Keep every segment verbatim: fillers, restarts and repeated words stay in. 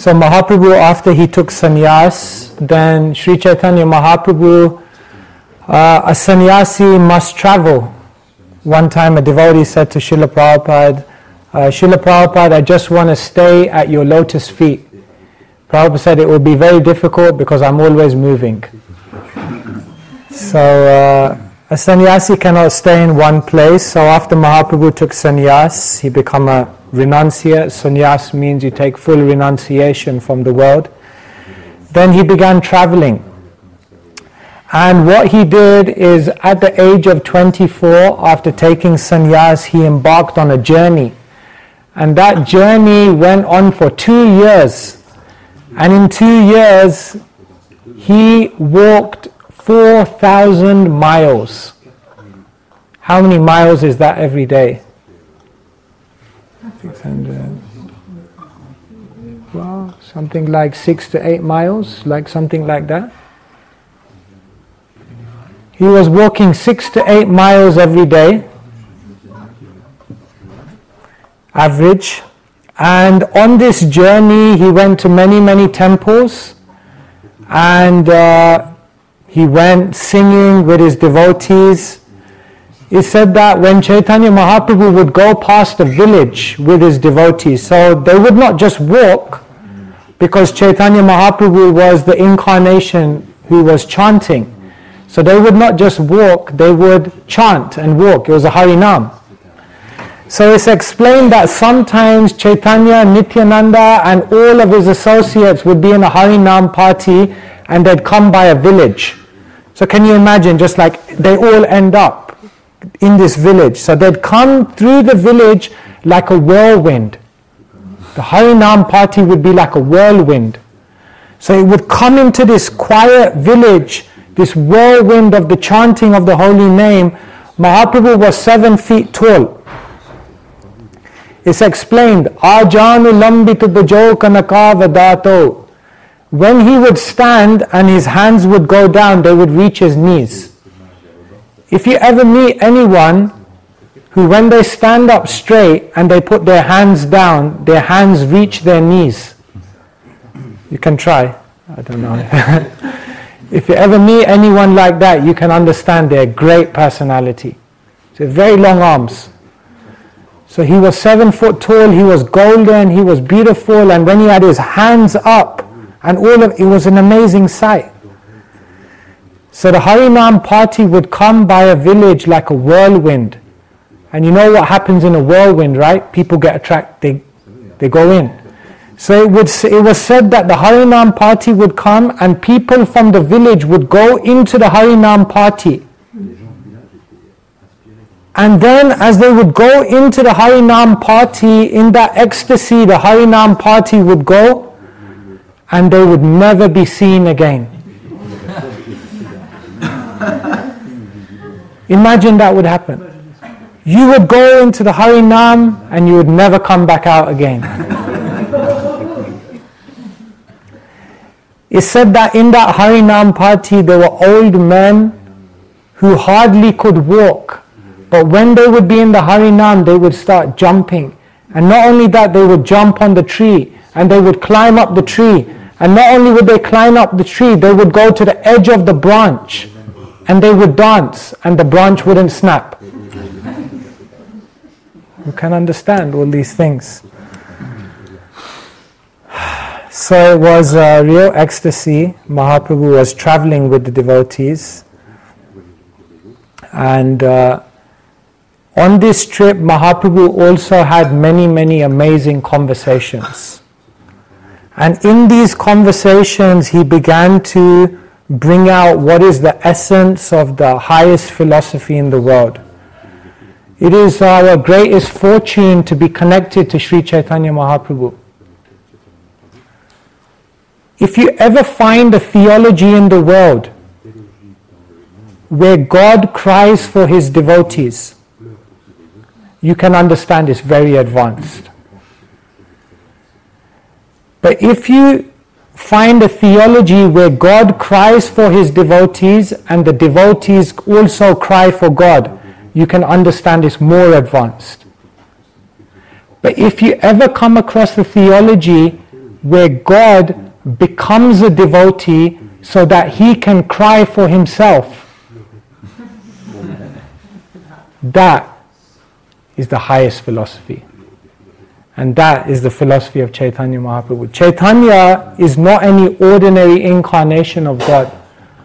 So Mahaprabhu, after he took sannyas, then Sri Chaitanya Mahaprabhu, uh, a sannyasi must travel. One time a devotee said to Srila Prabhupada, uh, Srila Prabhupada, I just want to stay at your lotus feet. Prabhupada said it will be very difficult because I'm always moving. So uh, a sannyasi cannot stay in one place. So after Mahaprabhu took sannyas, he became a renunciate. Sannyas means you take full renunciation from the world. Then he began traveling. And what he did is, at the age of twenty-four, after taking sannyas, he embarked on a journey. And that journey went on for two years. And in two years, he walked four thousand miles. How many miles is that every day? six hundred. Well, something like six to eight miles, like something like that. He was walking six to eight miles every day, average. And on this journey, he went to many, many temples, and uh, he went singing with his devotees. It said that when Chaitanya Mahaprabhu would go past a village with his devotees, so they would not just walk, because Chaitanya Mahaprabhu was the incarnation who was chanting. So they would not just walk, they would chant and walk. It was a Harinam. So it's explained that sometimes Chaitanya, Nityananda and all of his associates would be in a Harinam party and they'd come by a village. So can you imagine, just like they all end up in this village. So they'd come through the village like a whirlwind. The Harinam party would be like a whirlwind. So it would come into this quiet village, this whirlwind of the chanting of the holy name. Mahaprabhu was seven feet tall. It's explained, Ajanu lambitu bhajo kanaka vadato. When he would stand and his hands would go down, they would reach his knees. If you ever meet anyone who, when they stand up straight and they put their hands down, their hands reach their knees. You can try. I don't know. If you ever meet anyone like that, you can understand their great personality. So very long arms. So he was seven foot tall, he was golden, he was beautiful, and when he had his hands up, and all of it was an amazing sight. So the Harinam party would come by a village like a whirlwind. And you know what happens in a whirlwind, right? People get attracted, they, they go in. So it, would, it was said that the Harinam party would come and people from the village would go into the Harinam party. And then as they would go into the Harinam party, in that ecstasy, the Harinam party would go and they would never be seen again. Imagine that would happen. You would go into the Harinam and you would never come back out again. It's said that in that Harinam party there were old men who hardly could walk. But when they would be in the Harinam, they would start jumping. And not only that, they would jump on the tree and they would climb up the tree. And not only would they climb up the tree, they would go to the edge of the branch and they would dance and the branch wouldn't snap. You can understand all these things. So it was a real ecstasy. Mahaprabhu was traveling with the devotees. And uh, on this trip, Mahaprabhu also had many, many amazing conversations. And in these conversations, he began to bring out what is the essence of the highest philosophy in the world. It is our greatest fortune to be connected to Sri Chaitanya Mahaprabhu. If you ever find a theology in the world where God cries for his devotees, you can understand it's very advanced. But if you find a theology where God cries for his devotees and the devotees also cry for God, you can understand it's more advanced. But if you ever come across a theology where God becomes a devotee so that he can cry for himself. That is the highest philosophy. And that is the philosophy of Chaitanya Mahaprabhu. Chaitanya is not any ordinary incarnation of God.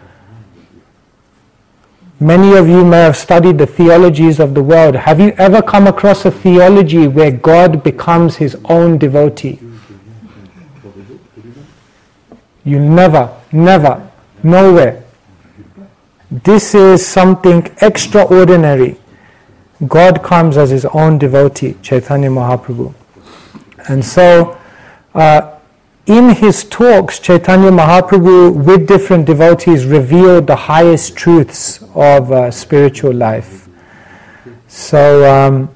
Many of you may have studied the theologies of the world. Have you ever come across a theology where God becomes his own devotee? You never, never, nowhere. This is something extraordinary. God comes as his own devotee, Chaitanya Mahaprabhu. And so, uh, in his talks, Chaitanya Mahaprabhu, with different devotees, revealed the highest truths of uh, spiritual life. So, um,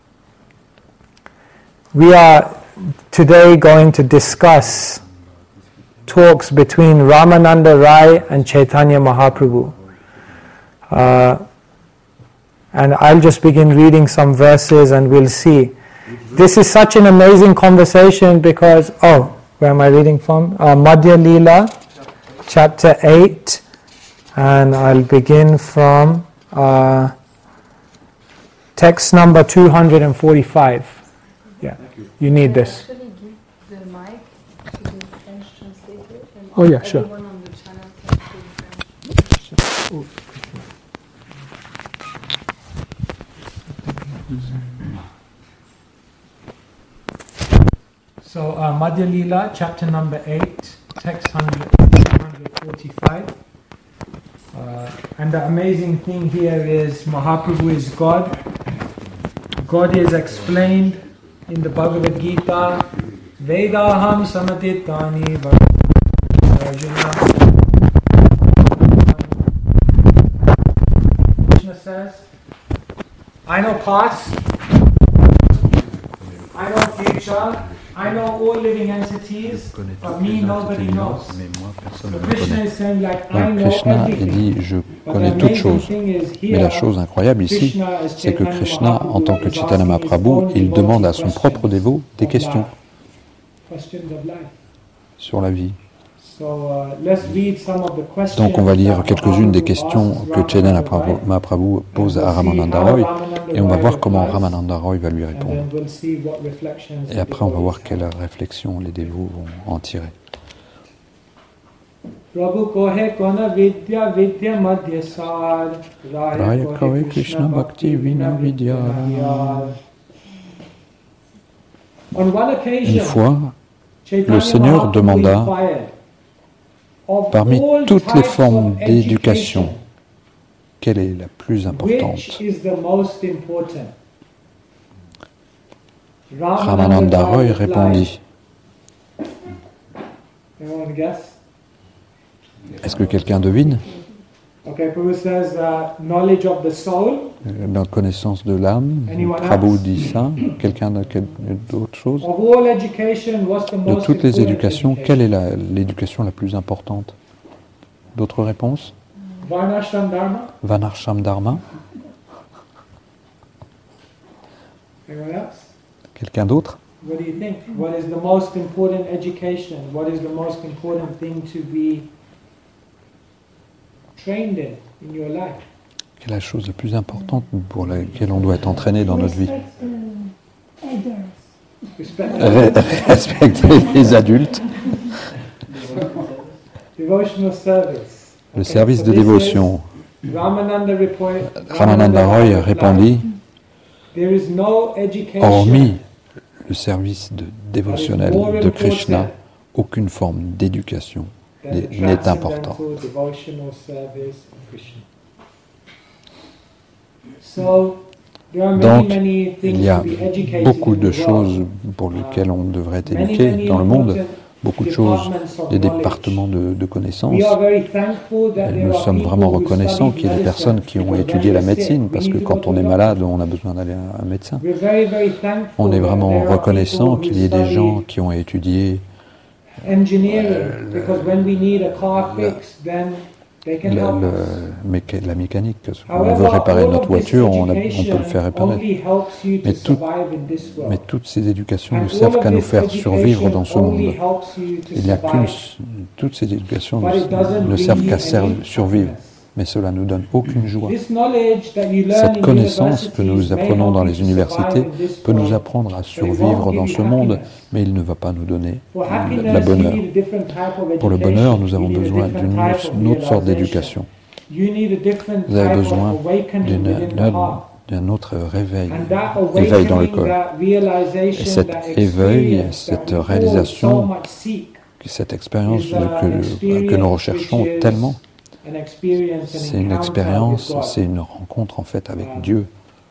we are today going to discuss talks between Ramananda Rai and Chaitanya Mahaprabhu. Uh, and I'll just begin reading some verses and we'll see. This is such an amazing conversation because, oh, where am I reading from? Uh, Madhya Leela, chapter eight, and I'll begin from uh, text number two hundred forty-five. Yeah, you need this. Can I actually give the mic to the French translator? And Oh yeah, sure. everyone on the channel can speak French. So, uh, Madhya Leela, chapter number eight, text one hundred forty-five. Uh, and the amazing thing here is Mahaprabhu is God. God is explained in the Bhagavad Gita. Vedaham samatitani Arjuna. Krishna says, I know past, I know future, I know all living entities, but me nobody knows. So Krishna is saying like I Donc know Krishna il everything. dit je connais toutes choses. Mais la chose incroyable ici, c'est que Krishna, en tant que Chaitanya Mahaprabhu, il demande à son propre dévot des questions sur la vie. Donc on va lire quelques-unes des questions que Chaitanya Mahaprabhu pose à Ramananda Roy et on va voir comment Ramananda Roy va lui répondre. Et après on va voir quelles réflexions les dévots vont en tirer. Raya Kave Krishna Bhakti Vina Vidya. Une fois, le Seigneur demanda, parmi toutes les formes d'éducation, quelle est la plus importante? Ramananda Roy répondit. Est-ce que quelqu'un devine? La connaissance de l'âme, Prabhu dit ça. Quelqu'un d'autre chose? De toutes les éducations, quelle est la, l'éducation la plus importante? D'autres réponses? Varnashram Dharma. Quelqu'un d'autre? What do you think? What is the most important education? What is the most important thing to be trained in in your life? Quelle est la chose la plus importante pour laquelle on doit être entraîné dans notre vie? Respecter les adultes. Le service de dévotion. Ramananda Roy répondit, hormis le service de dévotionnel de Krishna, aucune forme d'éducation n'est importante. Donc, il y a beaucoup de choses pour lesquelles on devrait être éduqué dans le monde, beaucoup de choses, des départements de, de connaissances. Et nous sommes vraiment reconnaissants qu'il y ait des personnes qui ont étudié la médecine, parce que quand on est malade, on a besoin d'aller à un médecin. On est vraiment reconnaissant qu'il y ait des gens qui ont étudié euh, la, le, la mécanique. On veut réparer notre voiture, on, a, on peut le faire réparer. Mais, tout, mais toutes ces éducations ne servent qu'à nous faire survivre dans ce monde. Il n'y a qu'une, toutes ces éducations ne, ne servent qu'à survivre. Mais cela ne nous donne aucune joie. Cette connaissance que nous apprenons dans les universités peut nous apprendre à survivre dans ce monde, mais il ne va pas nous donner la bonheur. Pour le bonheur, nous avons besoin d'une autre sorte d'éducation. Vous avez besoin d'un autre réveil, éveil dans le corps. Et cet éveil, cette réalisation, cette expérience que, que nous recherchons tellement, c'est une expérience, c'est une rencontre en fait avec Dieu.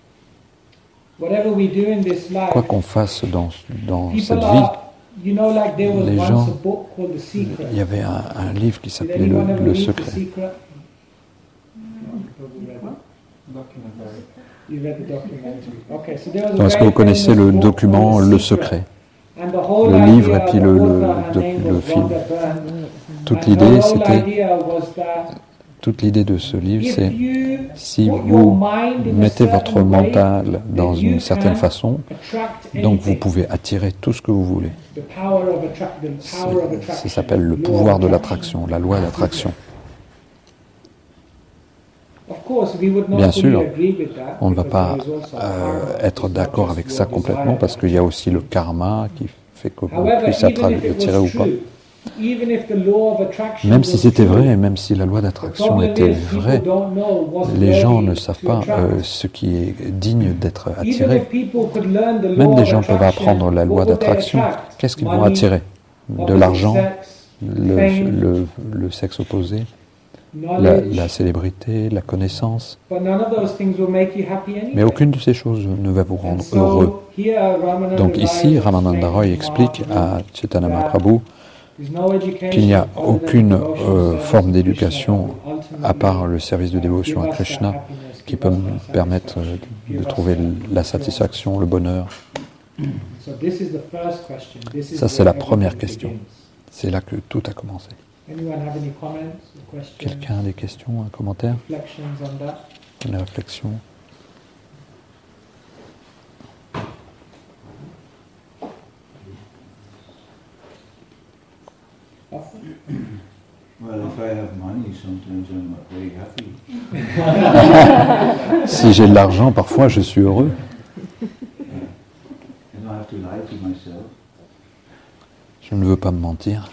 Quoi qu'on fasse dans, dans cette vie, les gens, il y avait un, un livre qui s'appelait le, le Secret. Donc, est-ce que vous connaissez le document Le Secret? Le livre et puis le, le, le film. Toute l'idée, c'était, toute l'idée de ce livre, c'est si vous mettez votre mental dans une certaine façon, donc vous pouvez attirer tout ce que vous voulez. Ça s'appelle le pouvoir de l'attraction, la loi d'attraction. Bien sûr, on ne va pas euh, être d'accord avec ça complètement parce qu'il y a aussi le karma qui fait qu'on puisse attirer ou pas. Même si c'était vrai, et même si la loi d'attraction était vraie, les gens ne savent pas euh, ce qui est digne d'être attiré. Même des gens peuvent apprendre la loi d'attraction. Qu'est-ce qu'ils vont attirer? De l'argent, le, le, le sexe opposé, la, la célébrité, la connaissance. Mais aucune de ces choses ne va vous rendre heureux. Donc ici, Ramananda Roy explique à Chaitanya Mahaprabhu qu'il n'y a aucune euh, forme d'éducation à part le service de dévotion à Krishna qui peut me permettre de trouver la satisfaction, le bonheur. Ça, c'est la première question. C'est là que tout a commencé. Quelqu'un a des questions, un commentaire? Une réflexion? Si j'ai de l'argent, parfois je suis heureux. Je ne veux pas me mentir.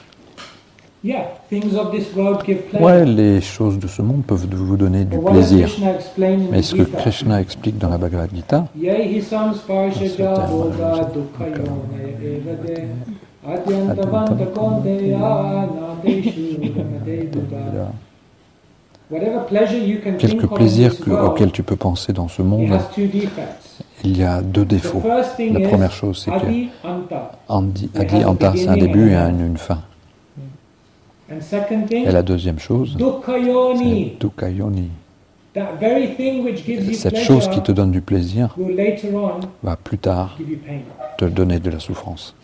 Ouais, les choses de ce monde peuvent vous donner du plaisir. Mais ce que Krishna explique dans la Bhagavad Gita, quelque plaisir que, auquel tu peux penser dans ce monde, il y a deux défauts. La première chose, c'est que Adi, Adi Anta, c'est un début et une, une fin. Et la deuxième chose, c'est Dukkayoni. Cette chose qui te donne du plaisir va plus tard te donner de la souffrance.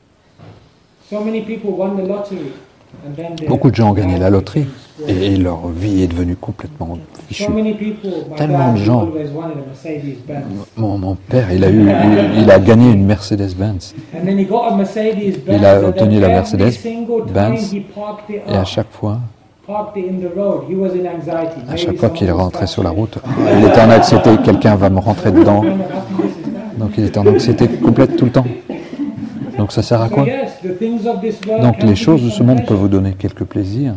Beaucoup de gens ont gagné la loterie et leur vie est devenue complètement fichue. Tellement de gens. Mon, mon père, il a, eu, il, il a gagné une Mercedes-Benz. Il a obtenu la Mercedes-Benz et à chaque fois, à chaque fois qu'il est rentré sur la route, il était en anxiété, quelqu'un va me rentrer dedans. Donc il était en anxiété complète tout le temps. Donc ça sert à quoi? Donc les choses de ce monde peuvent vous donner quelques plaisirs,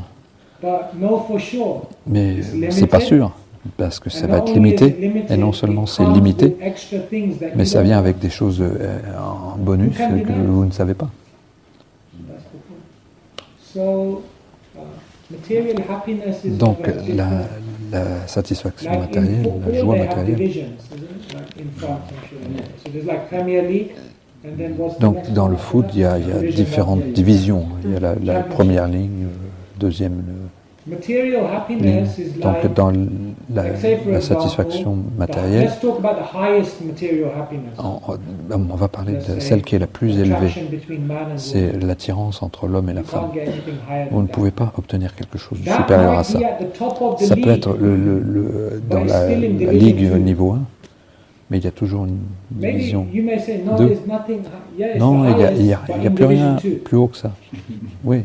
mais c'est pas sûr, parce que ça va être limité, et non seulement c'est limité, mais ça vient avec des choses en bonus que vous ne savez pas. Donc la, la satisfaction matérielle, la joie matérielle. Donc dans le foot, il y a, il y a différentes divisions. Il y a la, la première ligne, deuxième Les, donc dans la, la satisfaction matérielle, on, on va parler de celle qui est la plus élevée. C'est l'attirance entre l'homme et la femme. Vous ne pouvez pas obtenir quelque chose de supérieur à ça. Ça peut être le, le, le, dans la, la ligue niveau un, mais il y a toujours une division deux. Non, il n'y a, il y a, il y a plus rien plus haut que ça. Oui.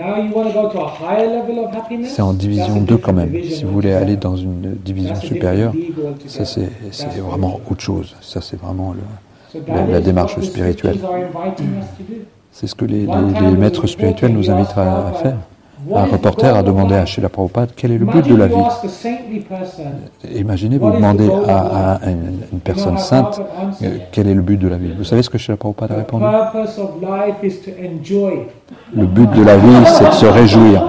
C'est en division deux quand même. Si vous voulez aller dans une division supérieure, ça c'est, c'est vraiment autre chose. Ça c'est vraiment le, la, la démarche spirituelle. C'est ce que les, les, les maîtres spirituels nous invitent à, à faire. Un reporter a demandé à Srila Prabhupada quel est le but de la vie. Imaginez, vous demandez à, à une, une personne sainte euh, quel est le but de la vie. Vous savez ce que Srila Prabhupada a répondu? Le but de la vie, c'est de se réjouir.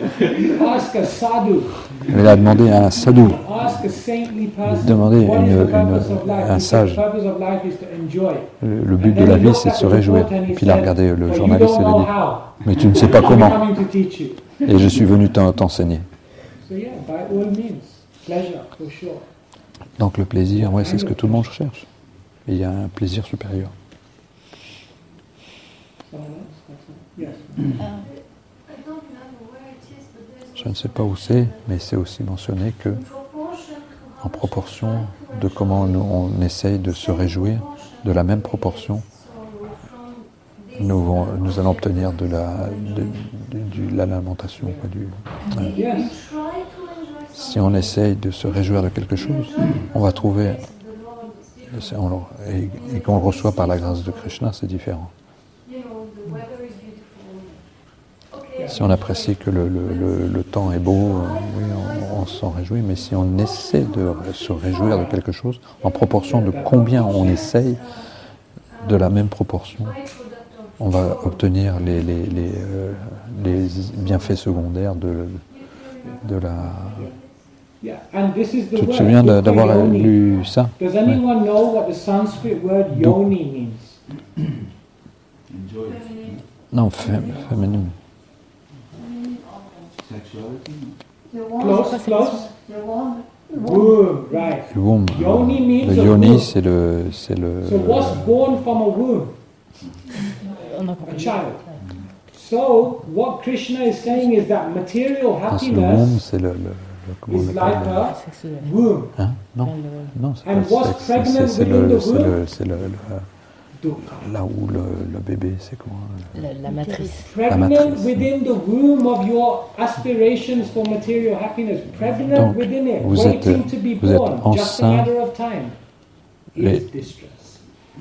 Il a demandé à un sadhu, demandé une, une, un sage. Le, le but de la vie, c'est de se réjouir. Et puis il a regardé le journaliste et il a dit, mais tu ne sais pas comment. Et je suis venu t'enseigner. Donc le plaisir, ouais, c'est ce que tout le monde cherche. Et il y a un plaisir supérieur. Je ne sais pas où c'est, mais c'est aussi mentionné que, en proportion de comment nous, on essaye de se réjouir, de la même proportion, nous, vont, nous allons obtenir de la, de, de, de la lamentation. Quoi, du, euh, si on essaye de se réjouir de quelque chose, on va trouver, et, et qu'on le reçoit par la grâce de Krishna, c'est différent. Si on apprécie que le, le, le, le temps est beau, euh, oui, on, on s'en réjouit, mais si on essaie de se réjouir de quelque chose, en proportion de combien on essaye, de la même proportion, on va obtenir les, les, les, euh, les bienfaits secondaires de, de la... Tu te souviens d'avoir lu ça? Ouais. Non, féminine. Close, close. Womb, right. Le womb. Yoni le yoni, c'est le, c'est le. So what's born from a womb? A child. So what Krishna is saying is that material happiness. Le womb, c'est le, le, le comment is like a womb. Hein? Non, non, c'est pas sexe. C'est, c'est le, c'est le, c'est le, le là où le, le bébé, c'est quoi? La, la matrice. La matrice. Within the womb of your aspirations for material happiness, pregnant Donc, within it, vous êtes, waiting to be vous êtes born, just a enceint. matter of time, Les, is distress.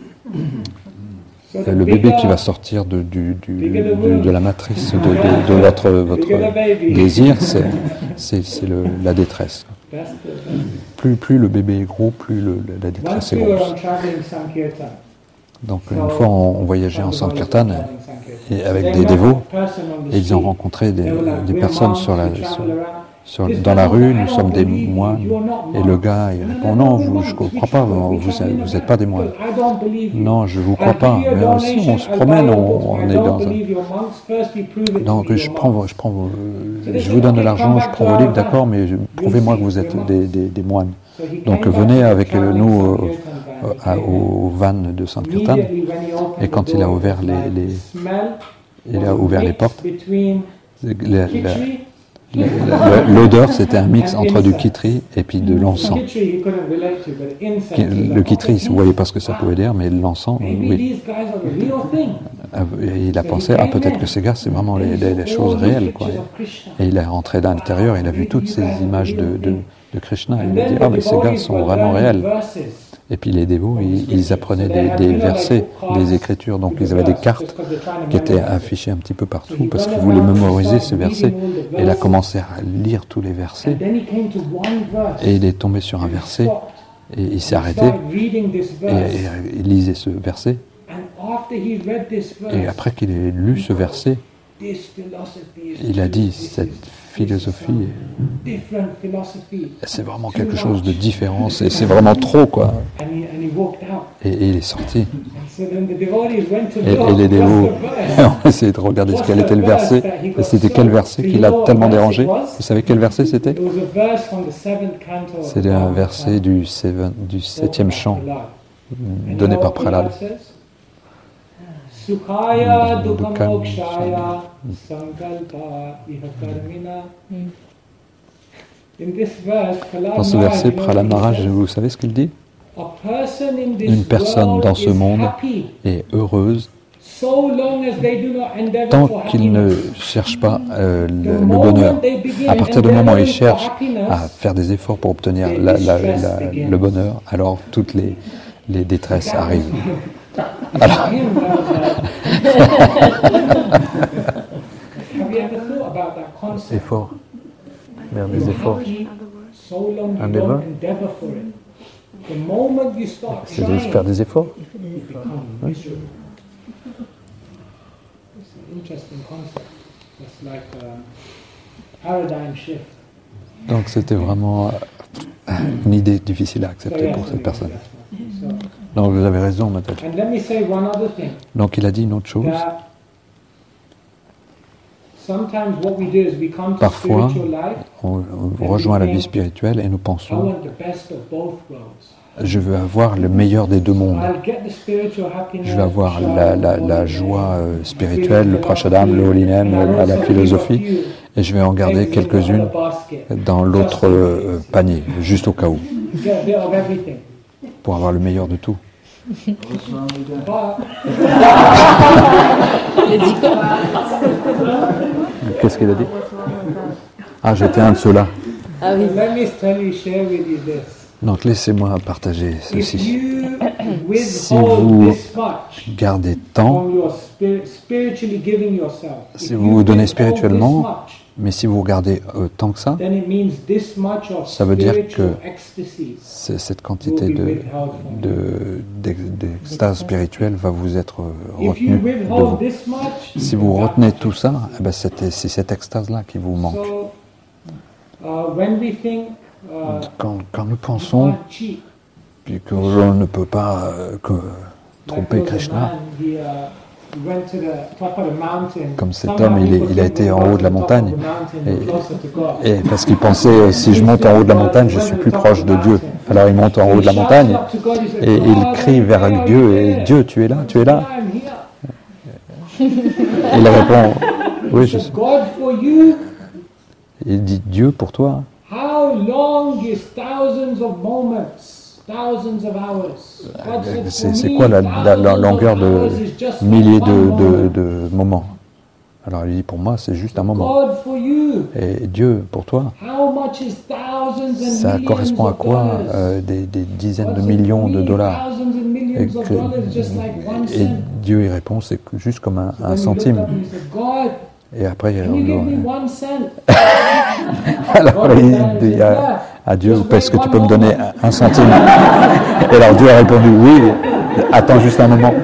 le bébé qui va sortir de, du, du, du, de la matrice de, de, de votre, votre désir, c'est, c'est, c'est le, la détresse. Plus, plus le bébé est gros, plus le, la détresse est grosse. Donc une fois on, on voyageait en Sankirtan et avec des dévots et ils ont rencontré des, des personnes sur la, sur, sur, dans la rue, nous sommes des moines, et le gars il répond non, vous, je ne crois pas, vous n'êtes pas des moines. Non, je ne vous crois pas, mais aussi on se promène, on, on est dans un... Donc je prends, je, prends vos, je vous donne de l'argent, je prends vos livres, d'accord, mais prouvez-moi que vous êtes des, des, des moines. Donc venez avec nous euh, euh, au van de Sankirtan, et quand il a ouvert les, les, il a ouvert les portes, la, la, la, l'odeur c'était un mix entre du kitri et puis de l'encens. Le kitri, vous ne voyez pas ce que ça pouvait dire, mais l'encens, oui. Et il a pensé, ah peut-être que ces gars c'est vraiment les, les, les choses réelles, quoi. Et il est rentré dans l'intérieur, il a vu toutes ces images de, de, de Krishna, il a dit, ah mais ces gars sont vraiment réels. Et puis les dévots, ils, ils apprenaient des, des versets, des écritures, donc ils avaient des cartes qui étaient affichées un petit peu partout parce qu'ils voulaient mémoriser ces versets. Et il a commencé à lire tous les versets et il est tombé sur un verset et il s'est arrêté et, et il lisait ce verset. Et après qu'il ait lu ce verset, Il a dit, cette philosophie, c'est vraiment quelque chose de différent, c'est, c'est vraiment trop, quoi. Et, et il est sorti. Et, et les dévots ont essayé de regarder quel était le verset. Et c'était quel verset qui l'a tellement dérangé? Vous savez quel verset c'était? C'était un verset du, seven, du septième chant, donné par Prahlad. Sukhaya dukkhamokshaya sankalpa ihakarmina. Dans ce verset, Prahlad Maharaj, vous savez ce qu'il dit? Une personne dans ce monde est heureuse tant qu'il ne cherche pas euh, le, le bonheur. À partir du moment où il cherche à faire des efforts pour obtenir la, la, la, le bonheur, alors toutes les, les détresses arrivent. Alors, efforts, faire des efforts, un effort, c'est de faire des efforts. Oui. Donc c'était vraiment une idée difficile à accepter pour cette personne. Donc vous avez raison, Mataji. Donc il a dit une autre chose. Parfois, on, on rejoint la vie spirituelle et nous pensons, je veux avoir le meilleur des deux mondes. Je veux avoir la, la, la joie spirituelle, le prashadam, le holinam, la philosophie, et je vais en garder quelques-unes dans l'autre euh, panier, juste au cas où, pour avoir le meilleur de tout. Qu'est-ce qu'il a dit? Ah, j'étais un de ceux-là. Ah oui. Donc laissez-moi partager ceci. Si vous gardez tant, si vous vous donnez spirituellement, mais si vous regardez euh, tant que ça, ça veut dire que cette quantité de, de, d'extase spirituelle va vous être retenue de vous. Si vous retenez tout ça, eh ben c'est, c'est cette extase-là qui vous manque. Quand, quand nous pensons que l'on ne peut pas euh, que tromper Krishna, comme cet homme, il, est, il a été en haut de la montagne, et, et parce qu'il pensait, si je monte en haut de la montagne, je suis plus proche de Dieu. Alors il monte en haut de la montagne, et il crie vers Dieu, et Dieu, tu es là, tu es là. Il répond, oui, je sais. Il dit, Dieu pour toi. C'est, c'est quoi la, la, la longueur de milliers de, de, de moments? Alors il dit, pour moi, c'est juste un moment. Et Dieu, pour toi, ça correspond à quoi? euh, des, des dizaines de millions de dollars. Et, que, et Dieu, il répond, c'est juste comme un, un centime. Et après, il dit, alors il dit à, à Dieu, est-ce que tu peux me donner un centime? Et alors Dieu a répondu, oui, attends juste un moment.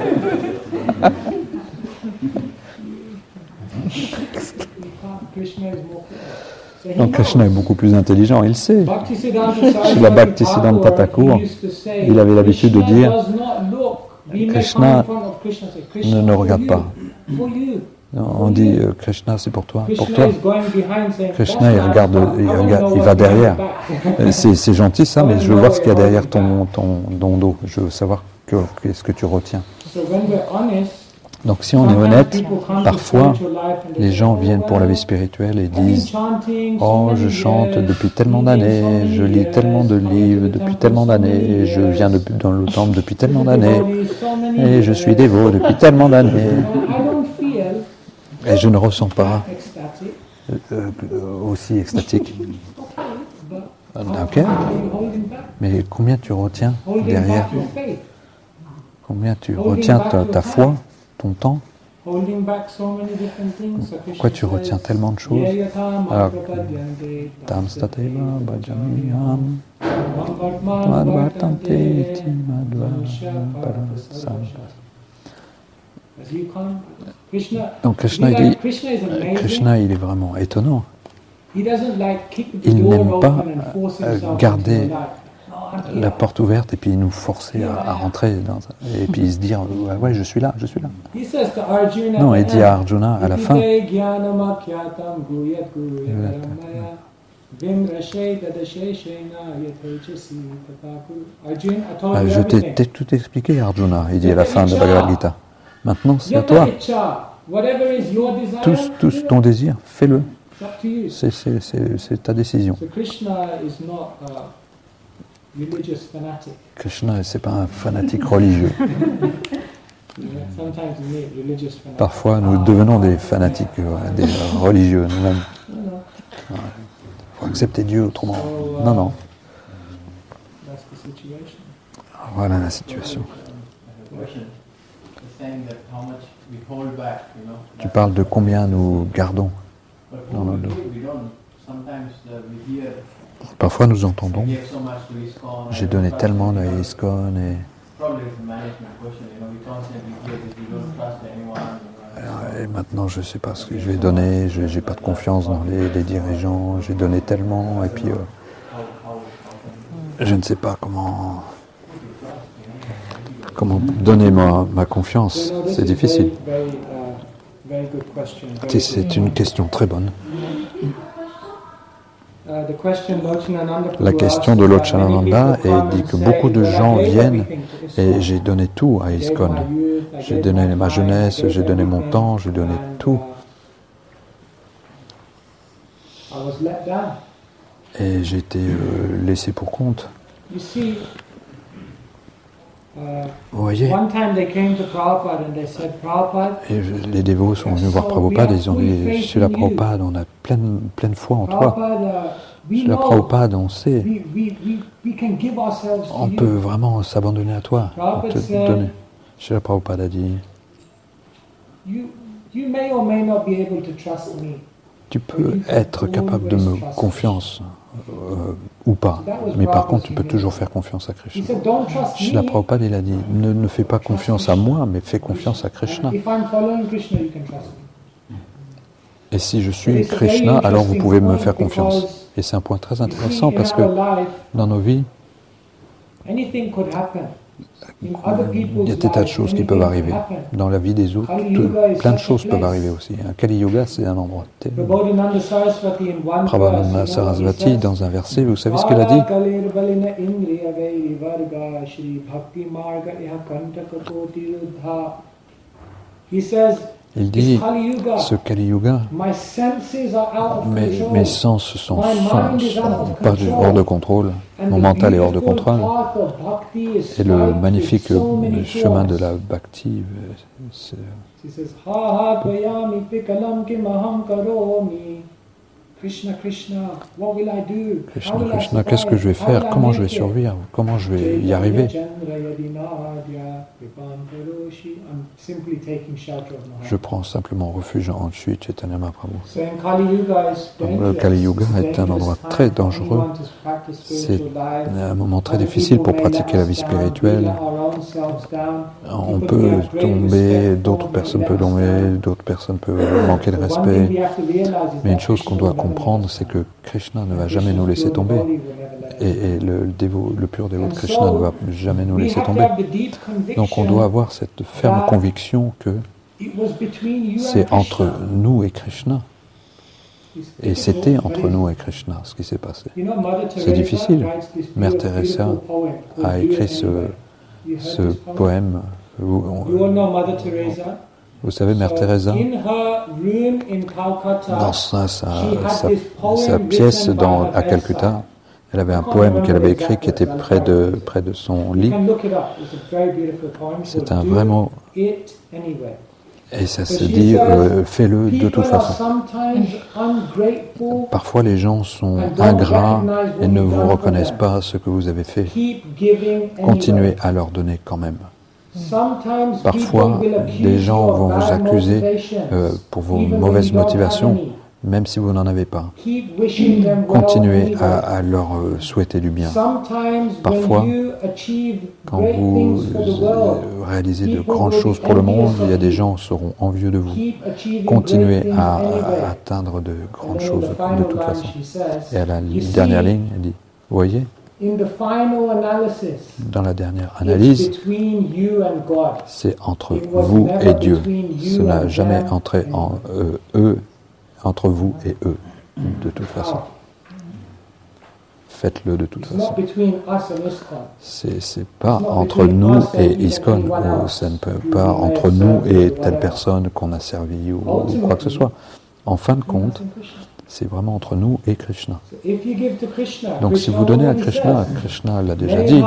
Donc Krishna est beaucoup plus intelligent, il le sait. Srila Bhaktisiddhanta Thakur, il avait l'habitude de dire, Krishna ne, ne regarde pas. On dit euh, Krishna c'est pour toi, pour toi. Krishna il regarde, il, regarde, il va derrière. C'est, c'est gentil ça, mais je veux voir ce qu'il y a derrière ton, ton, ton dos. Je veux savoir que, qu'est-ce que tu retiens. Donc si on est honnête, parfois les gens viennent pour la vie spirituelle et disent « Oh, je chante depuis tellement d'années, je lis tellement de livres depuis tellement d'années, je viens de, dans le temple depuis tellement d'années, et je suis dévot depuis tellement d'années. » Et je ne ressens pas euh, aussi extatique. Ok. Mais combien tu retiens derrière? Combien tu retiens ta, ta foi, ton temps? Pourquoi tu retiens tellement de choses? Alors, tam stateva bhajamiham madvartante iti madva parasam. Donc Krishna, il dit, Krishna, il est vraiment étonnant. Il n'aime pas garder la porte ouverte et puis nous forcer à, à rentrer dans, et puis se dire ouais, ouais je suis là, je suis là. Non, il dit à Arjuna à la fin, euh, je t'ai tout expliqué Arjuna, il dit à la fin de Bhagavad Gita. Maintenant c'est à toi. Tout, tout ton désir, fais-le. C'est ta décision. Krishna, c'est pas un fanatique religieux. Parfois, nous devenons des fanatiques, des religieux nous-mêmes. Il faut accepter Dieu autrement. Non, non. Voilà la situation. Tu parles de combien nous gardons dans nos dos. Parfois nous entendons, j'ai donné tellement à ISKCON et... et maintenant je ne sais pas ce que je vais donner, je n'ai pas de confiance dans les, les dirigeants, j'ai donné tellement et puis euh, je ne sais pas comment, comment donner ma, ma confiance, c'est difficile. C'est une question très bonne. La question de Lochanananda est dit que beaucoup de gens viennent et j'ai donné tout à ISKCON. J'ai donné ma jeunesse, j'ai donné mon temps, j'ai donné tout. Et j'ai été euh, laissé pour compte. Vous voyez, et les dévots sont venus voir Prabhupada et ils ont dit, chez la Prabhupada, on a pleine, pleine foi en toi. Chez la Prabhupada, on sait, on peut vraiment s'abandonner à toi, on te donner. Chez la Prabhupada a dit, tu peux être capable de me confiance euh, ou pas, mais par contre tu peux toujours faire confiance à Krishna. Srila Prabhupada il a dit, ne, ne fais pas confiance à moi, mais fais confiance à Krishna. Et si je suis Krishna, alors vous pouvez me faire confiance. Et c'est un point très intéressant parce que dans nos vies, il y a des tas de choses qui peuvent arriver. Dans la vie des autres, tout, plein de choses peuvent arriver aussi. Un Kali Yuga, c'est un endroit terrible. Prabhupada Sarasvati, dans un verset, vous savez ce qu'il a dit? Il dit, ce Kali Yuga, mes, mes sens sont, sont, sont pas hors de contrôle, mon mental est hors de contrôle, et le magnifique chemin de la bhakti, c'est... Krishna, Krishna, Krishna, qu'est-ce que je vais faire? Comment je vais survivre? Comment je vais y arriver? Je prends simplement refuge en Sri Chaitanya Mahaprabhu. Donc, le Kali Yuga est un endroit très dangereux. C'est un moment très difficile pour pratiquer la vie spirituelle. On peut tomber, d'autres personnes peuvent tomber, d'autres personnes peuvent manquer de respect. Mais une chose qu'on doit comprendre, c'est que Krishna ne va jamais nous laisser tomber. Et, et le, le, dévot, le pur dévot de Krishna ne va jamais nous laisser tomber. Donc on doit avoir cette ferme conviction que c'est entre nous et Krishna. Et c'était entre nous et Krishna ce qui s'est passé. C'est difficile. Mère Teresa a écrit ce, ce poème. Vous, vous savez, Mère Teresa, dans sa, sa, sa, sa pièce dans, à Calcutta, elle avait un poème qu'elle avait écrit qui était près de, près de son lit. C'est un vrai mot. Et ça se dit, euh, fais-le de toute façon. Parfois les gens sont ingrats et ne vous reconnaissent pas ce que vous avez fait. Continuez à leur donner quand même. Parfois, des gens vont vous accuser euh, pour vos mauvaises motivations, même si vous n'en avez pas. Continuez à, à leur euh, souhaiter du bien. Parfois, quand vous euh, réalisez de grandes choses pour le monde, il y a des gens qui seront envieux de vous. Continuez à, à atteindre de grandes choses de toute façon. Et à la dernière ligne, elle dit, vous voyez, dans la dernière analyse, c'est entre vous et Dieu. Ce n'a jamais entré en euh, eux, entre vous et eux, de toute façon. Faites-le de toute façon. C'est, c'est pas entre nous et ISKCON, ou ce n'est pas entre nous et telle personne qu'on a servi ou, ou quoi que ce soit. En fin de compte, c'est vraiment entre nous et Krishna. Donc si vous donnez à Krishna, Krishna l'a déjà dit,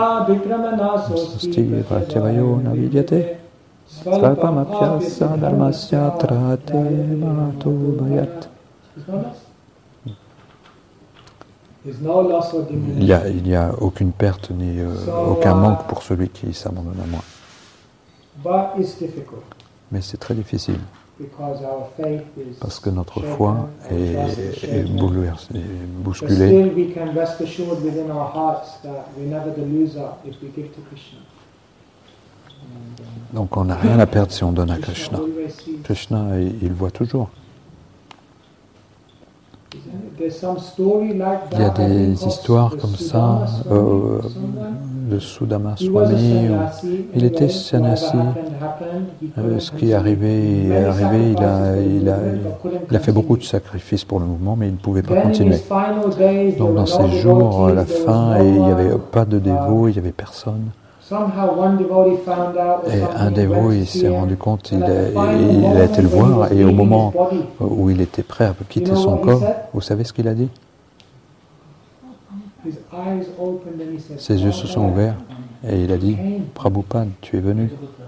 il n'y a, il y a aucune perte ni euh, aucun manque pour celui qui s'abandonne à moi. Mais c'est très difficile. Parce que notre foi est, est bouleversée, est bousculée. Donc on n'a rien à perdre si on donne à Krishna. Krishna, il voit toujours. Il y a des histoires comme ça, euh, de Sudama Swami, où il était sannyasi, euh, ce qui est arrivé, est arrivé, il a, il, a, il a fait beaucoup de sacrifices pour le mouvement, mais il ne pouvait pas continuer. Donc dans ces jours, à la fin, et il n'y avait pas de dévots, il n'y avait personne. Et un dévot, il s'est rendu compte, il a, il a été le voir, et au moment où il était prêt à quitter son corps, vous savez ce qu'il a dit? Ses yeux se sont ouverts, et il a dit, Prabhupada, tu es venu.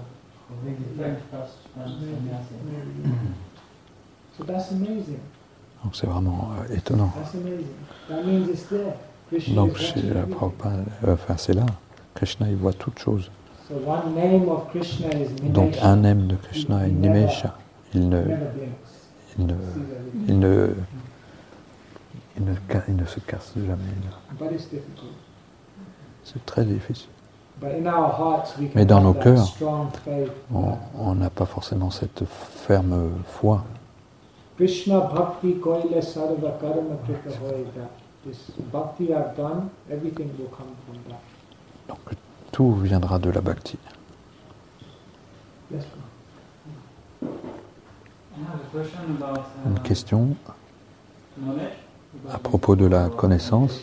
Donc c'est vraiment euh, étonnant. Donc chez euh, Prabhupada, euh, enfin c'est là. Krishna, il voit toutes choses. Donc un name de Krishna est Nimesha. Il ne, il ne, il ne, il ne, il ne se casse jamais. C'est très difficile. Mais dans nos cœurs, on n'a pas forcément cette ferme foi. Krishna bhakti koile sarva karma krita hoida. This bhakti I've done, everything will come from that. Donc tout viendra de la bhakti. Une question à propos de la connaissance.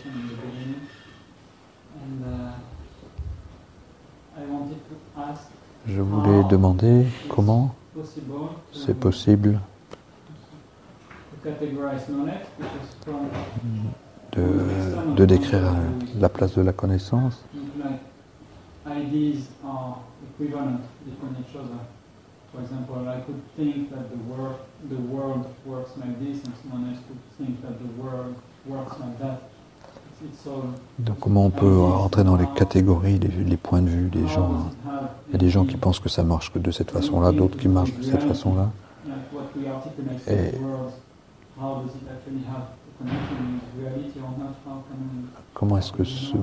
Je voulais demander comment c'est possible de, de décrire la place de la connaissance. Donc comment on peut rentrer dans les catégories, les, les points de vue des gens. Il y a des gens qui pensent que ça marche que de cette façon-là, d'autres qui marchent de cette façon-là. Et comment est-ce que ce...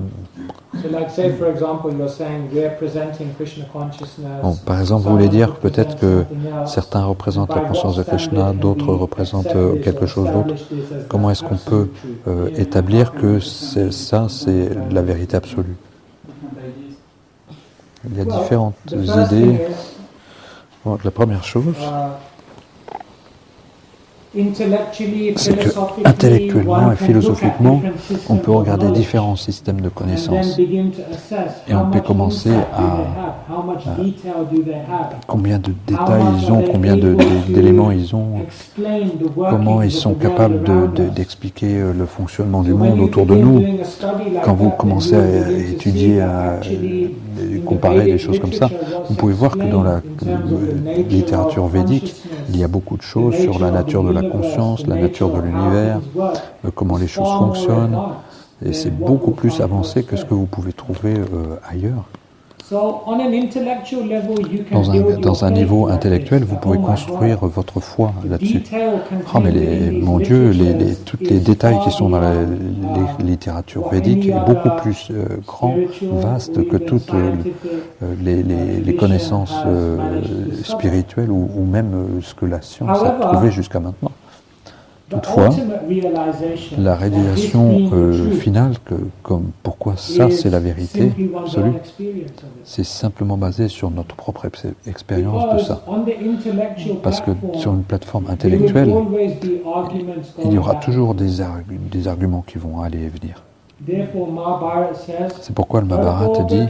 Bon, par exemple, vous voulez dire peut-être que certains représentent la conscience de Krishna, d'autres représentent quelque chose d'autre. Comment est-ce qu'on peut euh, établir que c'est, ça, c'est la vérité absolue? Il y a différentes idées. Bon, la première chose, c'est que intellectuellement et philosophiquement, on peut regarder différents systèmes de connaissances et on peut commencer à, à combien de détails ils ont, combien de, de, d'éléments ils ont, comment ils sont capables de, de, d'expliquer le fonctionnement du monde autour de nous. Quand vous commencez à étudier, à comparer des choses comme ça, vous pouvez voir que dans la littérature védique, il y a beaucoup de choses sur la nature de la conscience, la nature de l'univers, comment les choses fonctionnent, et c'est beaucoup plus avancé que ce que vous pouvez trouver euh, ailleurs. Dans un, dans un niveau intellectuel, vous pouvez construire votre foi là-dessus. Oh, mais les, mon Dieu, les, les, tous les détails qui sont dans la les littérature védique est beaucoup plus euh, grand, vaste que toutes euh, les, les, les connaissances euh, spirituelles ou, ou même euh, ce que la science a trouvé jusqu'à maintenant. Toutefois, la réalisation euh, finale, que, comme pourquoi ça c'est la vérité absolue, c'est simplement basé sur notre propre expérience de ça. Parce que sur une plateforme intellectuelle, il y aura toujours des, argu des arguments qui vont aller et venir. C'est pourquoi le Mahabharata dit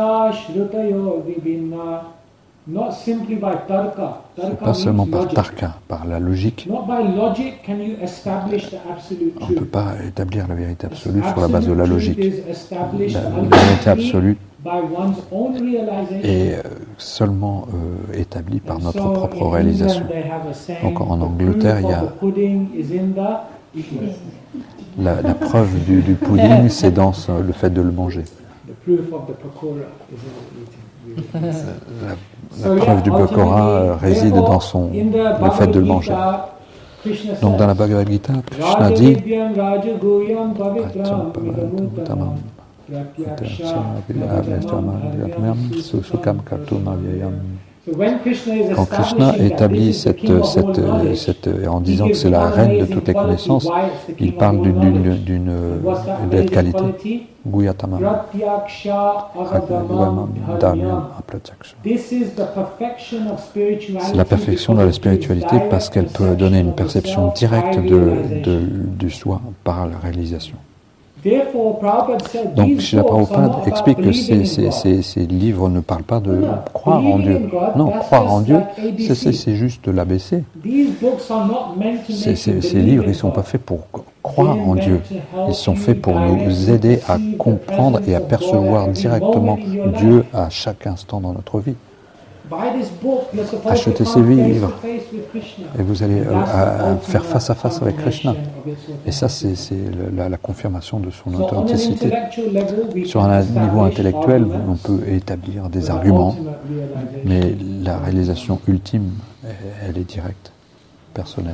c'est pas seulement par tarka, par la logique. On ne peut pas établir la vérité absolue sur la base de la logique. La, la vérité absolue est seulement euh, établie par notre propre réalisation. Donc en Angleterre, il y a la, la preuve du, du pudding, c'est dans le fait de le manger. La, la preuve du Pakora réside dans son, le fait de le manger. Donc dans la Bhagavad Gita, Krishna dit quand Krishna établit cette, cette, cette, en disant que c'est la reine de toutes les connaissances, il parle d'une qualité. Guyatamam. C'est la perfection de la spiritualité parce qu'elle peut donner une perception directe de, de, du soi par la réalisation. Donc, Srila Prabhupada explique que ces, ces, ces, ces livres ne parlent pas de croire en Dieu. Non, croire en Dieu, c'est juste l'A B C. Ces, ces, ces livres, ils ne sont pas faits pour croire en Dieu. Ils sont faits pour nous aider à comprendre et à percevoir directement Dieu à chaque instant dans notre vie. Achetez ces livres et vous allez euh, à, à faire face à face avec Krishna. Et ça, c'est la, la confirmation de son authenticité. Sur un niveau intellectuel, on peut établir des arguments, mais la réalisation ultime, elle est directe, personnelle.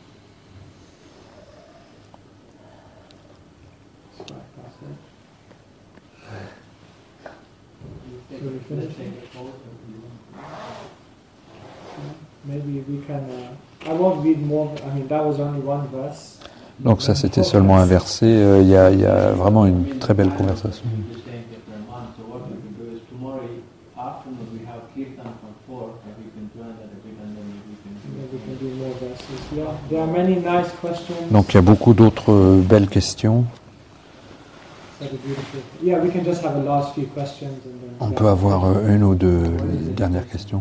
Donc ça c'était seulement un verset, euh, il y, a, y a vraiment une très belle conversation. Donc il y a beaucoup d'autres belles questions. On peut avoir une ou deux dernières questions.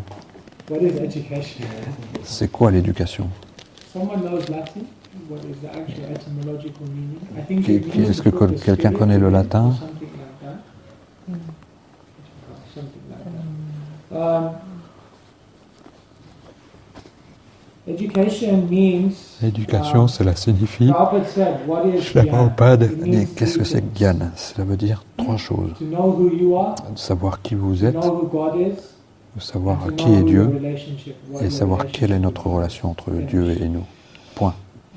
C'est quoi l'éducation? Est-ce que quelqu'un connaît le latin? L'éducation, cela signifie. Srila Prabhupada dit qu'est-ce que c'est que Gyan? Cela veut dire trois choses. Savoir qui vous êtes, savoir qui est Dieu et savoir quelle est notre relation entre Dieu et nous. Point.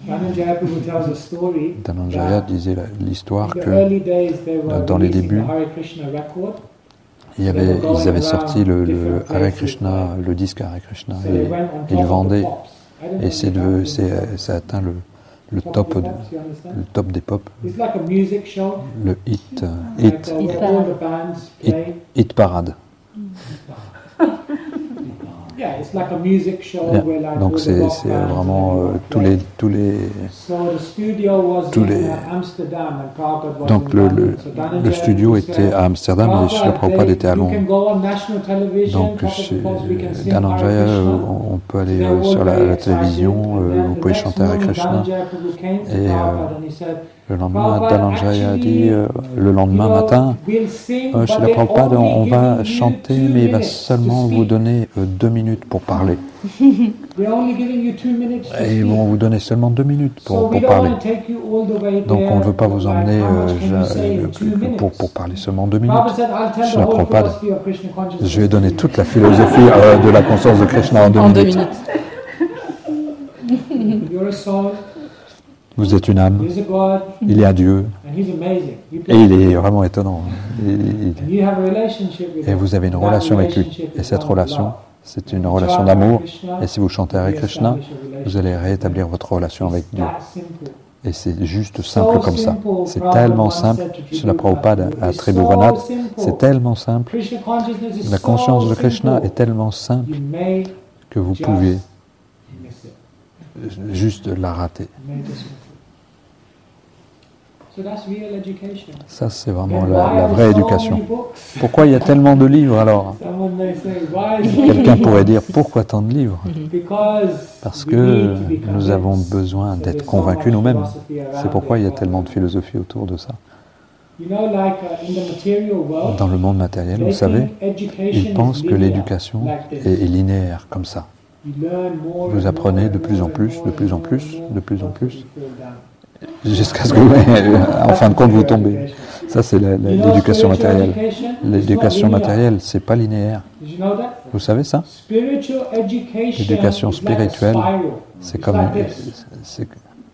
Dhananjaya disait l'histoire que dans les débuts, il y avait, ils avaient sorti le, le Hare Krishna, le disque Hare Krishna, et ils vendaient. Et c'est de, c'est, ça atteint le, le top, de, le top des pop, le hit, hit, hit, hit parade. Yeah, donc c'est vraiment euh, tous les tous les tous les donc le, le, le studio était à Amsterdam et Srila Prabhupada était à Londres. Donc chez Dhananjaya, on, on peut aller euh, sur la, la télévision, euh, on peut y chanter Hare Krishna et euh, Le lendemain, Dhananjaya a dit, euh, le lendemain matin, euh, chez la Prabhupada, on, on va chanter, mais il va seulement vous donner euh, deux minutes pour parler. Et ils vont vous donner seulement deux minutes pour, pour parler. Donc on ne veut pas vous emmener euh, pour, pour parler seulement deux minutes. Chez la Prabhupada, je vais donner toute la philosophie euh, de la conscience de Krishna en deux en minutes. Deux minutes. Vous êtes une âme, il y a Dieu, et il est vraiment étonnant. Il, il, et vous avez une relation avec lui. Et cette relation, c'est une relation d'amour. Et si vous chantez Hare Krishna, vous allez rétablir votre relation avec Dieu. Et c'est juste simple comme ça. C'est tellement simple. Srila Prabhupada à Tribhuvanad, c'est tellement simple. La conscience de Krishna est tellement simple que vous pouvez juste la rater. Ça, c'est vraiment la, la vraie éducation. Pourquoi il y a tellement de livres alors? Quelqu'un pourrait dire, pourquoi tant de livres? Parce que nous avons besoin d'être convaincus nous-mêmes. C'est pourquoi il y a tellement de philosophie autour de ça. Dans le monde matériel, vous savez, ils pensent que l'éducation est, est linéaire, comme ça. Vous apprenez de plus en plus, de plus en plus, de plus en plus, jusqu'à ce que, en fin de compte, vous tombez. Ça, c'est l'éducation matérielle. L'éducation matérielle, c'est pas linéaire. Vous savez ça? L'éducation spirituelle, c'est comme... C'est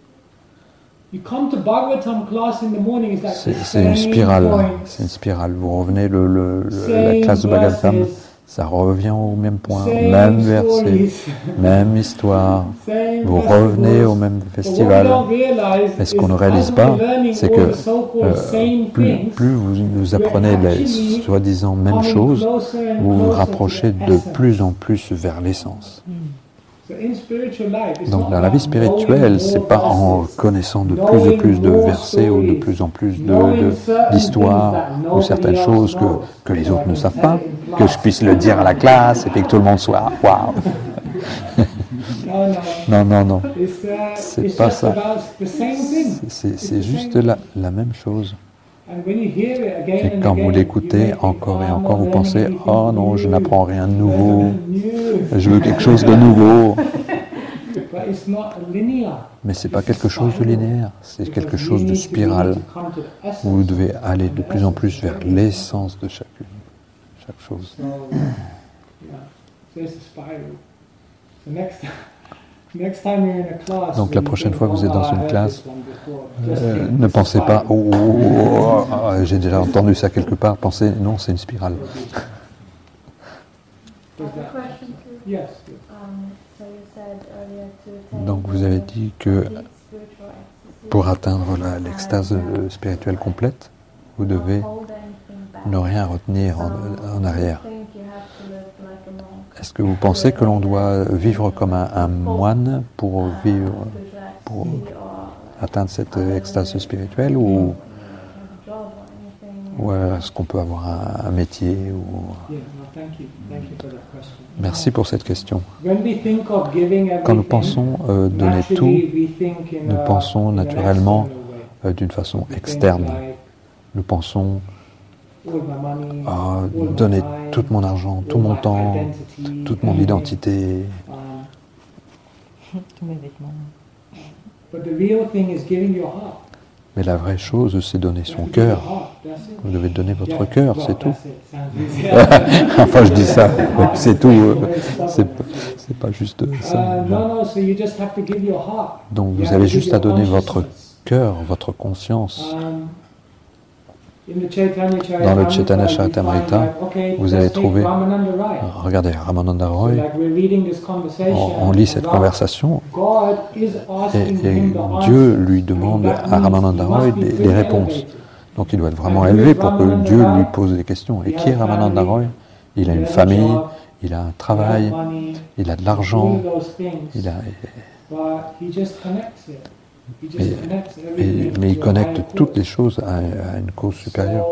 une spirale. C'est une spirale. Vous revenez, le, le, le, la classe de Bhagavatam, ça revient au même point, même verset, même histoire. Vous revenez au même festival. Mais ce qu'on ne réalise pas, c'est que euh, plus, plus vous, vous apprenez les soi-disant mêmes choses, vous vous rapprochez de plus en plus vers l'essence. Donc dans la vie spirituelle, c'est pas en connaissant de plus en plus de versets ou de plus en plus d'histoires de, ou certaines choses que, que les autres ne savent pas, que je puisse le dire à la classe et puis que tout le monde soit waouh. Non, non, non, c'est pas ça. C'est juste la, la même chose. Et quand vous l'écoutez encore et encore, vous pensez « Oh non, je n'apprends rien de nouveau, je veux quelque chose de nouveau. » Mais ce n'est pas quelque chose de linéaire, c'est quelque chose de spiral. Vous devez aller de plus en plus vers l'essence de chacune, chaque chose. Donc la prochaine fois que vous êtes dans une classe, euh, ne pensez pas oh, oh, oh, oh, j'ai déjà entendu ça quelque part, pensez non, c'est une spirale. Donc vous avez dit que pour atteindre l'extase spirituelle complète, vous devez ne rien retenir en, en arrière. Est-ce que vous pensez que l'on doit vivre comme un, un moine pour vivre, pour atteindre cette extase spirituelle, ou, ou est-ce qu'on peut avoir un, un métier ou... Merci pour cette question. Quand nous pensons euh, donner tout, nous pensons naturellement euh, d'une façon externe. Nous pensons à donner tout mon argent, tout mon temps, toute mon identité. Mais la vraie chose, c'est donner son cœur. Vous devez donner votre cœur, c'est tout. Enfin, je dis ça, c'est tout. C'est, c'est pas juste ça. Non. Donc, vous avez juste à donner votre cœur, votre conscience. Dans le Chaitanya Charitamrita, vous allez trouver, regardez, Ramananda Roy, on, on lit cette conversation et, et Dieu lui demande à Ramananda Roy des, des réponses. Donc il doit être vraiment élevé pour que Dieu lui pose des questions. Et qui est Ramananda Roy? Il a une famille, il a un travail, il a de l'argent, il a... Et, et, mais il connecte toutes les choses à, à une cause supérieure.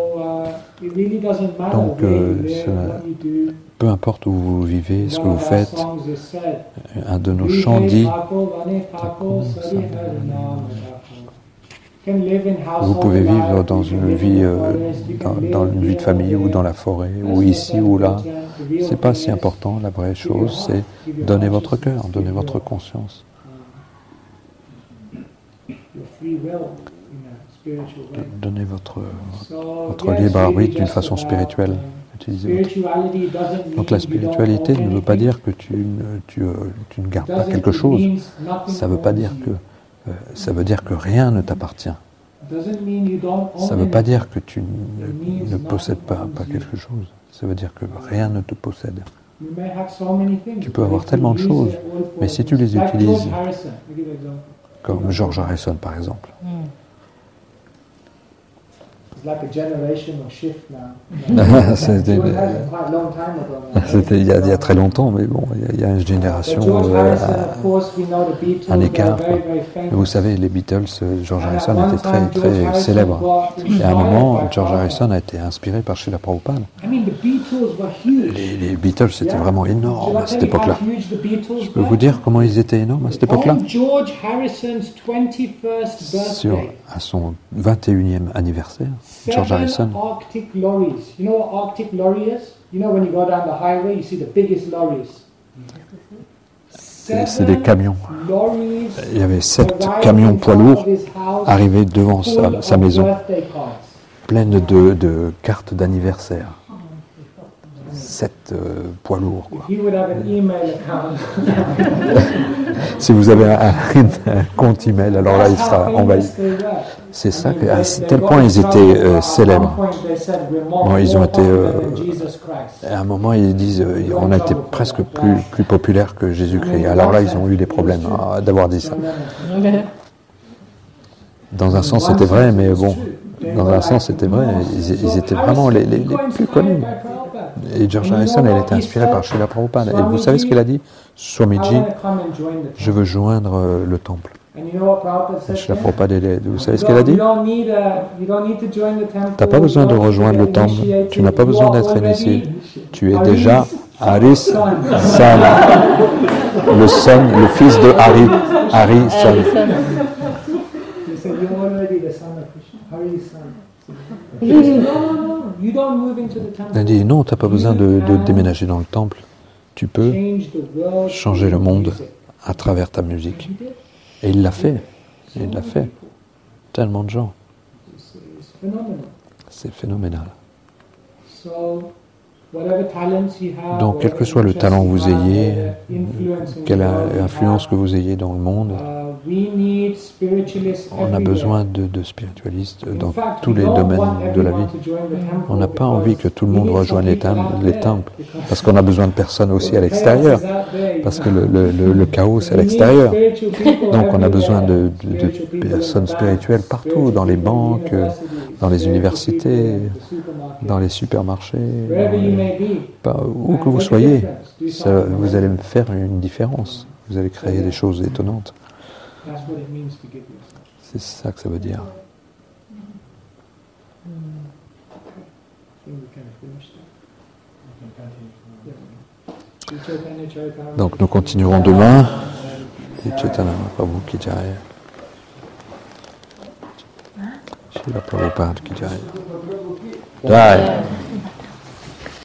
Donc, euh, cela, peu importe où vous vivez, ce que vous faites, un de nos chants dit Vous pouvez vivre dans une vie, euh, dans, dans une vie de famille ou dans la forêt ou ici ou là. C'est pas si important. La vraie chose, c'est donner votre cœur, donner votre conscience. Donnez votre, votre libre arbitre d'une façon spirituelle. Utilisez votre... Donc la spiritualité ne veut pas dire que tu ne, tu, tu ne gardes pas quelque chose. Ça veut pas dire que euh, ça veut dire que rien ne t'appartient. Ça ne veut pas dire que tu ne, ne possèdes pas, pas quelque chose. Ça veut dire que rien ne te possède. Tu peux avoir tellement de choses, mais si tu les utilises, comme George Harrison par exemple, C'était il y, a, il y a très longtemps, mais bon, il y a, il y a une génération, euh, un écart. Vous savez, les Beatles, George Harrison était très très célèbre. Et à un moment, George Harrison a été inspiré par Srila Prabhupada. Les, les Beatles, c'était vraiment énorme à cette époque-là. Je peux vous dire comment ils étaient énormes à cette époque-là. Sur à son vingt et unième anniversaire, George Harrison. Arctic lorries. You know what Arctic lorry is? You know when you go down the highway, you see the biggest lorries. C'est des camions. Il y avait sept camions poids lourds arrivés devant sa, sa maison, pleines de, de cartes d'anniversaire. Sept euh, poids lourds, quoi. Si vous avez un, un compte email, alors là il sera envahi. C'est ça, que, à tel point ils étaient euh, célèbres. Bon, ils ont été. Euh, à un moment ils disent, euh, on a été presque plus plus populaire que Jésus-Christ. Alors là ils ont eu des problèmes hein, d'avoir dit ça. Dans un sens c'était vrai, mais bon, dans un sens c'était vrai. Ils, ils étaient vraiment les, les, les plus connus. Et George Harrison, elle était inspirée par Srila Prabhupada. Et vous savez ce qu'il a dit? Swamiji, je veux joindre euh, le temple. Et Srila Prabhupada, vous savez ce qu'il a dit? Tu n'as pas besoin de rejoindre le temple. Tu n'as pas besoin d'être initié. Tu es déjà Hari San, le son, le fils de Hari, Hari San. Il a dit non, tu n'as pas besoin de, de déménager dans le temple. Tu peux changer le monde à travers ta musique. Et il l'a fait. Et il l'a fait. Tellement de gens. C'est phénoménal. Donc, quel que soit le talent que vous ayez, quelle influence que vous ayez dans le monde, on a besoin de, de spiritualistes dans tous les domaines de la vie. On n'a pas envie que tout le monde rejoigne les, tam- les temples, parce qu'on a besoin de personnes aussi à l'extérieur, parce que le, le, le, le chaos c'est à l'extérieur. Donc on a besoin de, de, de personnes spirituelles partout, dans les banques, dans les universités, dans les supermarchés, dans les... où que vous soyez, ça, vous allez faire une différence, vous allez créer des choses étonnantes. C'est ça que ça veut dire. Donc nous continuerons demain. Et Chaitanya Prabhu ki jai. Srila Prabhupada ki jai. Jai.